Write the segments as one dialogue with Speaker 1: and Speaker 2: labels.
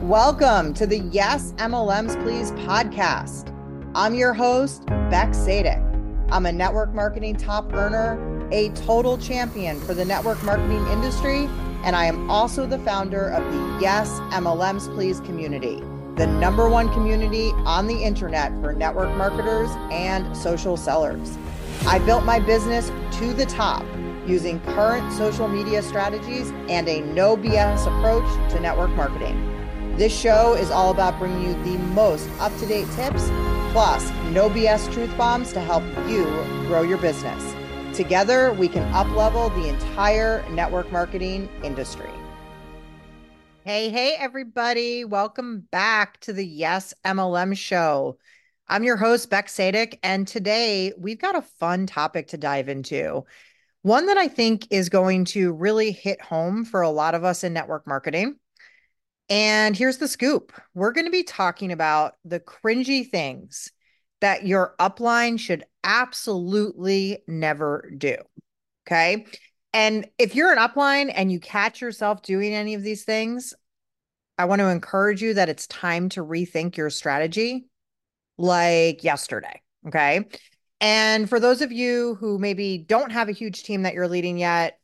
Speaker 1: Welcome to the Yes MLMs Please podcast. I'm your host, Beck Sadek. I'm a network marketing top earner, a total champion for the network marketing industry, and I am also the founder of the Yes MLMs Please community, the #1 community on the internet for network marketers and social sellers. I built my business to the top using current social media strategies and a no BS approach to network marketing. This show is all about bringing you the most up-to-date tips, plus no BS truth bombs to help you grow your business. Together, we can up-level the entire network marketing industry. Hey, everybody. Welcome back to the Yes MLM show. I'm your host, Beck Sadek, and today we've got a fun topic to dive into. One that I think is going to really hit home for a lot of us in network marketing. And here's the scoop. We're going to be talking about the cringy things that your upline should absolutely never do. Okay. And if you're an upline and you catch yourself doing any of these things, I want to encourage you that it's time to rethink your strategy like yesterday. Okay. And for those of you who maybe don't have a huge team that you're leading yet,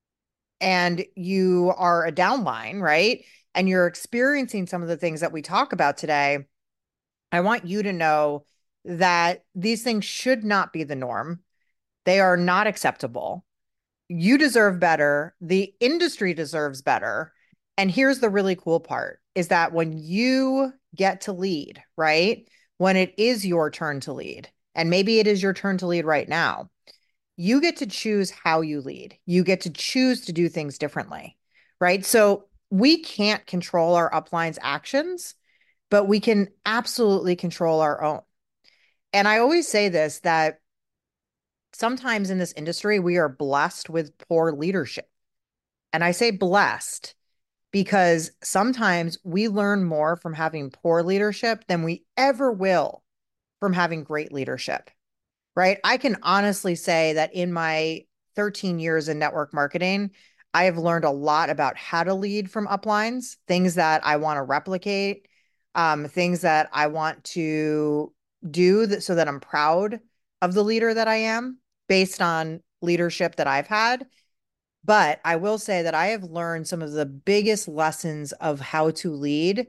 Speaker 1: and you are a downline, right? And you're experiencing some of the things that we talk about today, I want you to know that these things should not be the norm. They are not acceptable. You deserve better. The industry deserves better. And here's the really cool part is that when you get to lead, right? When it is your turn to lead, and maybe it is your turn to lead right now, you get to choose how you lead. You get to choose to do things differently, right? So we can't control our upline's actions, but we can absolutely control our own. And I always say this, that sometimes in this industry, we are blessed with poor leadership. And I say blessed because sometimes we learn more from having poor leadership than we ever will from having great leadership. Right? I can honestly say that in my 13 years in network marketing, I have learned a lot about how to lead from uplines, things that I want to replicate, things that I want to do so that I'm proud of the leader that I am based on leadership that I've had. But I will say that I have learned some of the biggest lessons of how to lead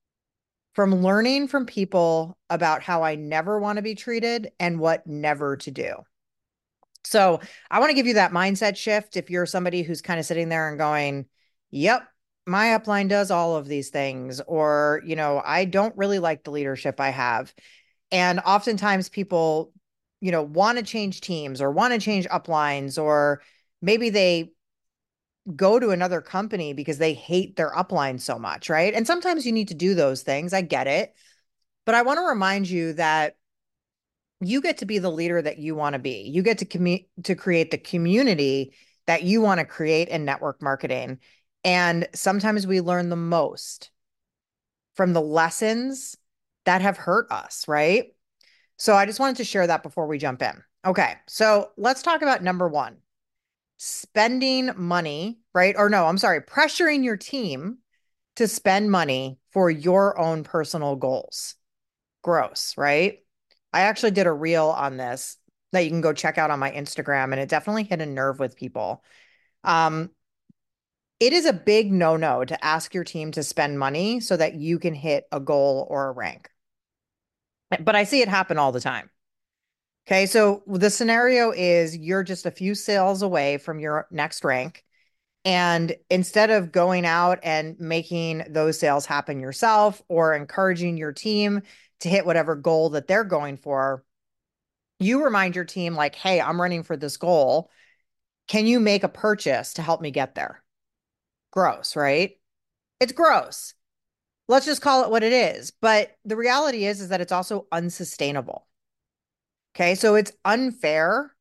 Speaker 1: from learning from people about how I never want to be treated and what never to do. So I want to give you that mindset shift. If you're somebody who's kind of sitting there and going, yep, my upline does all of these things, or, I don't really like the leadership I have. And oftentimes people, want to change teams or want to change uplines, or maybe they go to another company because they hate their upline so much, right? And sometimes you need to do those things. I get it. But I want to remind you that you get to be the leader that you want to be. You get to create the community that you want to create in network marketing. And sometimes we learn the most from the lessons that have hurt us, right? So I just wanted to share that before we jump in. Okay, so let's talk about #1, spending money, right? Or no, I'm sorry, pressuring your team to spend money for your own personal goals. Gross, right? I actually did a reel on this that you can go check out on my Instagram, and it definitely hit a nerve with people. Um, it is a big no-no to ask your team to spend money so that you can hit a goal or a rank. But I see it happen all the time. Okay, so the scenario is you're just a few sales away from your next rank. And instead of going out and making those sales happen yourself or encouraging your team to hit whatever goal that they're going for, you remind your team like, hey, I'm running for this goal. Can you make a purchase to help me get there? Gross, right? It's gross. Let's just call it what it is. But the reality is that it's also unsustainable. Okay. So it's unfair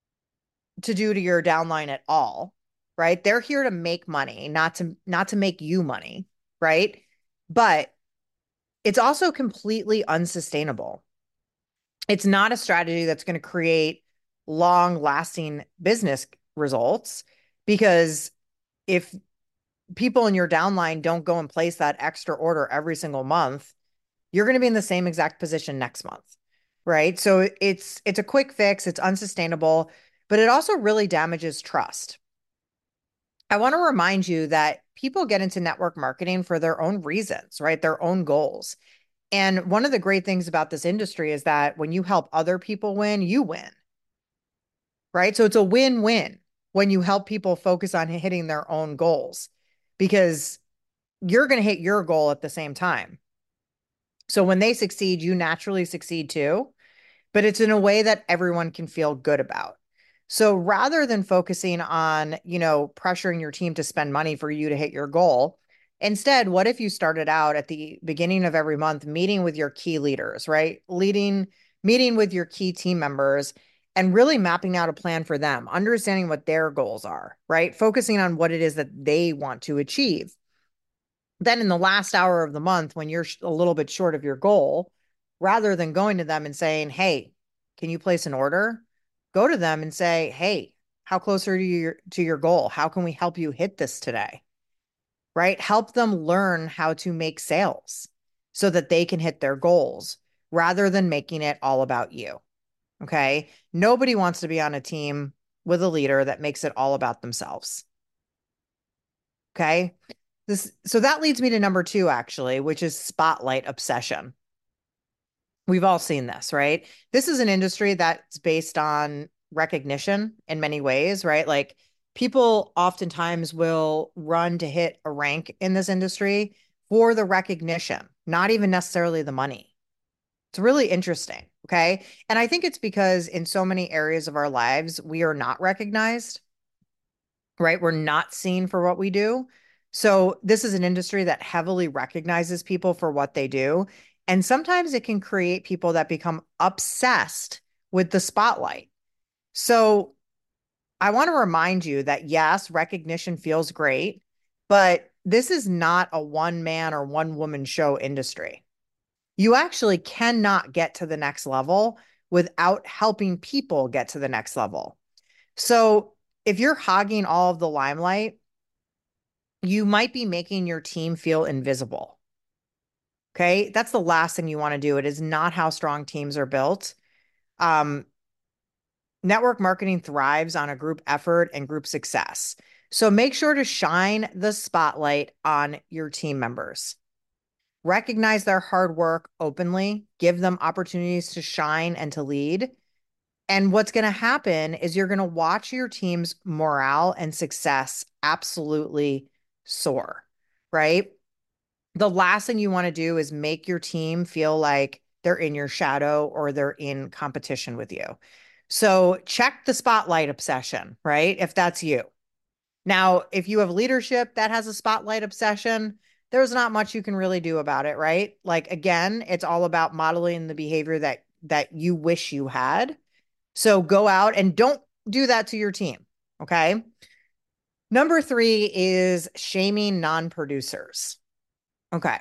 Speaker 1: to do to your downline at all, right? They're here to make money, not to make you money, right? But it's also completely unsustainable. It's not a strategy that's going to create long lasting business results, because if people in your downline don't go and place that extra order every single month, you're going to be in the same exact position next month, right? So it's a quick fix, it's unsustainable, but it also really damages trust. I want to remind you that people get into network marketing for their own reasons, right? Their own goals. And one of the great things about this industry is that when you help other people win, you win, right? So it's a win-win when you help people focus on hitting their own goals because you're going to hit your goal at the same time. So when they succeed, you naturally succeed too, but it's in a way that everyone can feel good about. So rather than focusing on, pressuring your team to spend money for you to hit your goal, instead, what if you started out at the beginning of every month meeting with your key leaders, right? Meeting with your key team members and really mapping out a plan for them, understanding what their goals are, right? Focusing on what it is that they want to achieve. Then in the last hour of the month, when you're a little bit short of your goal, rather than going to them and saying, "Hey, can you place an order?" Go to them and say, "Hey, how close are you to your goal? How can we help you hit this today?" Right? Help them learn how to make sales so that they can hit their goals rather than making it all about you. Okay? Nobody wants to be on a team with a leader that makes it all about themselves. Okay? So that leads me to number two, actually, which is spotlight obsession. We've all seen this, right? This is an industry that's based on recognition in many ways, right? Like people oftentimes will run to hit a rank in this industry for the recognition, not even necessarily the money. It's really interesting. Okay. And I think it's because in so many areas of our lives, we are not recognized, right? We're not seen for what we do. So this is an industry that heavily recognizes people for what they do. And sometimes it can create people that become obsessed with the spotlight. So I want to remind you that yes, recognition feels great, but this is not a one man or one woman show industry. You actually cannot get to the next level without helping people get to the next level. So if you're hogging all of the limelight, you might be making your team feel invisible. Okay. That's the last thing you want to do. It is not how strong teams are built. Um, Network marketing thrives on a group effort and group success. So make sure to shine the spotlight on your team members. Recognize their hard work openly, give them opportunities to shine and to lead. And what's going to happen is you're going to watch your team's morale and success absolutely soar, right? The last thing you want to do is make your team feel like they're in your shadow or they're in competition with you. So check the spotlight obsession, right? If that's you. Now, if you have leadership that has a spotlight obsession, there's not much you can really do about it, right? Like again, it's all about modeling the behavior that you wish you had. So go out and don't do that to your team, okay? Number 3 is shaming non-producers. Okay.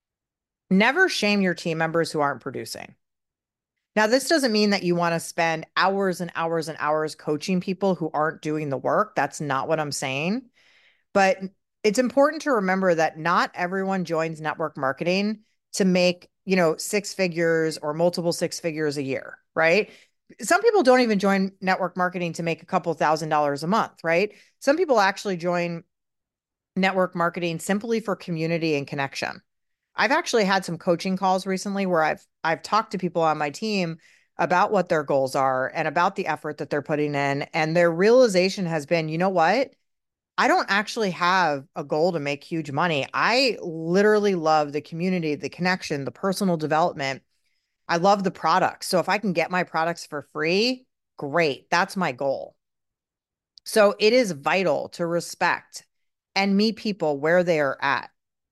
Speaker 1: Never shame your team members who aren't producing. Now, this doesn't mean that you want to spend hours and hours and hours coaching people who aren't doing the work. That's not what I'm saying. But it's important to remember that not everyone joins network marketing to make, six figures or multiple six figures a year, right? Some people don't even join network marketing to make a couple $1,000s a month, right? Some people actually join network marketing simply for community and connection. I've actually had some coaching calls recently where I've talked to people on my team about what their goals are and about the effort that they're putting in. And their realization has been, you know what? I don't actually have a goal to make huge money. I literally love the community, the connection, the personal development. I love the products. So if I can get my products for free, great. That's my goal. So it is vital to respect and meet people where they are at.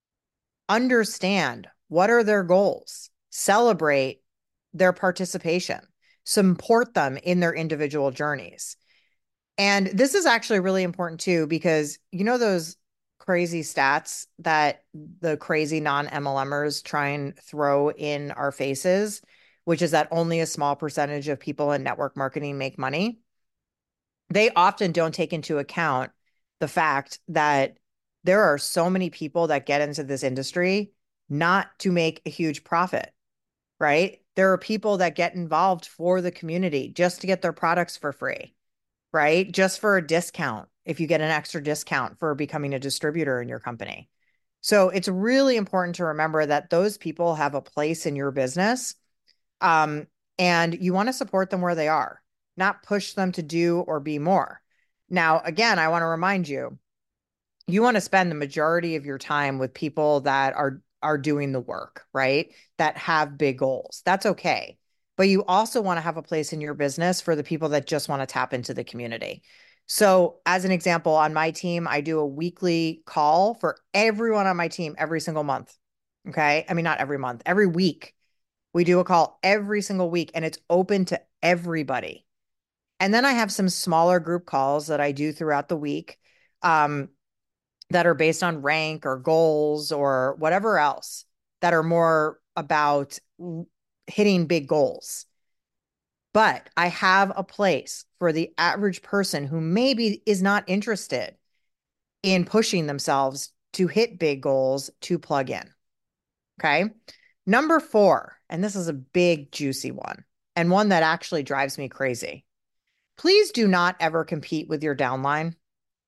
Speaker 1: Understand what are their goals, celebrate their participation, support them in their individual journeys. And this is actually really important too, because those crazy stats that the crazy non-MLMers try and throw in our faces, which is that only a small percentage of people in network marketing make money. They often don't take into account the fact that there are so many people that get into this industry not to make a huge profit, right? There are people that get involved for the community just to get their products for free, right? Just for a discount, if you get an extra discount for becoming a distributor in your company. So it's really important to remember that those people have a place in your business. Um, and you want to support them where they are, not push them to do or be more. Now, again, I want to remind you, you want to spend the majority of your time with people that are doing the work, right? That have big goals. That's okay. But you also want to have a place in your business for the people that just want to tap into the community. So, as an example, on my team, I do a weekly call for everyone on my team every single month. Okay. I mean, not every month, every week. We do a call every single week and it's open to everybody. And then I have some smaller group calls that I do throughout the week. Um, that are based on rank or goals or whatever else that are more about hitting big goals. But I have a place for the average person who maybe is not interested in pushing themselves to hit big goals to plug in. Okay. Number four, and this is a big, juicy one, and one that actually drives me crazy. Please do not ever compete with your downline.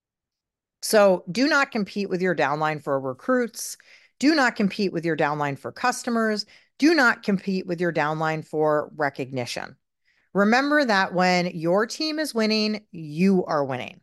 Speaker 1: So do not compete with your downline for recruits. Do not compete with your downline for customers. Do not compete with your downline for recognition. Remember that when your team is winning, you are winning.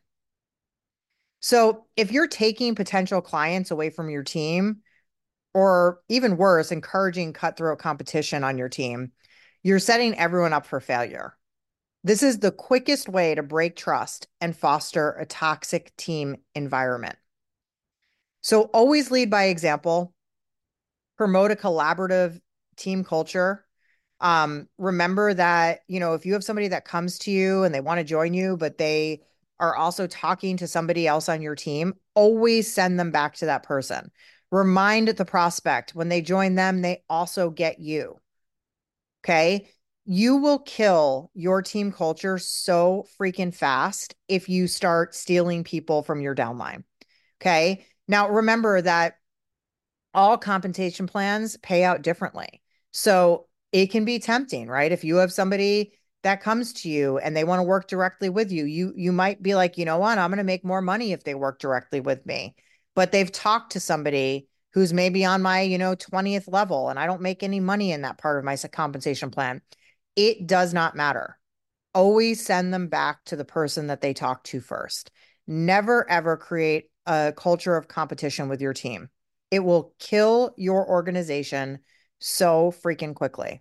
Speaker 1: So if you're taking potential clients away from your team, or even worse, encouraging cutthroat competition on your team, you're setting everyone up for failure. This is the quickest way to break trust and foster a toxic team environment. So always lead by example, promote a collaborative team culture. Remember that, if you have somebody that comes to you and they want to join you, but they are also talking to somebody else on your team, always send them back to that person. Remind the prospect when they join them, they also get you. Okay. You will kill your team culture so freaking fast if you start stealing people from your downline. Okay. Now remember that all compensation plans pay out differently. So it can be tempting, right? If you have somebody that comes to you and they want to work directly with you, you might be like, you know what, I'm going to make more money if they work directly with me. But they've talked to somebody who's maybe on my, 20th level and I don't make any money in that part of my compensation plan. It does not matter. Always send them back to the person that they talk to first. Never ever create a culture of competition with your team. It will kill your organization so freaking quickly.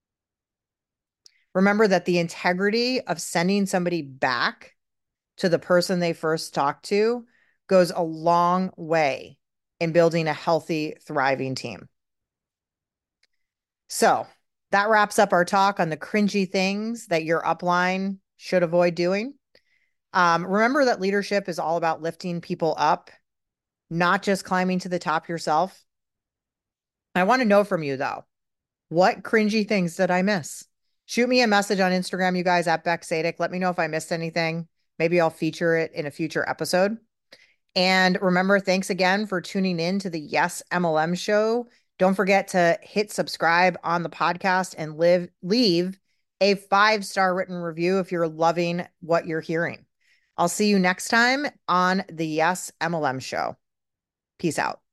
Speaker 1: Remember that the integrity of sending somebody back to the person they first talked to goes a long way in building a healthy, thriving team. So that wraps up our talk on the cringy things that your upline should avoid doing. Remember that leadership is all about lifting people up, not just climbing to the top yourself. I want to know from you, though, what cringy things did I miss? Shoot me a message on Instagram, you guys, at Beck Sadik. Let me know if I missed anything. Maybe I'll feature it in a future episode. And remember, thanks again for tuning in to the Yes MLM show. Don't forget to hit subscribe on the podcast and leave a 5-star written review if you're loving what you're hearing. I'll see you next time on the Yes MLM show. Peace out.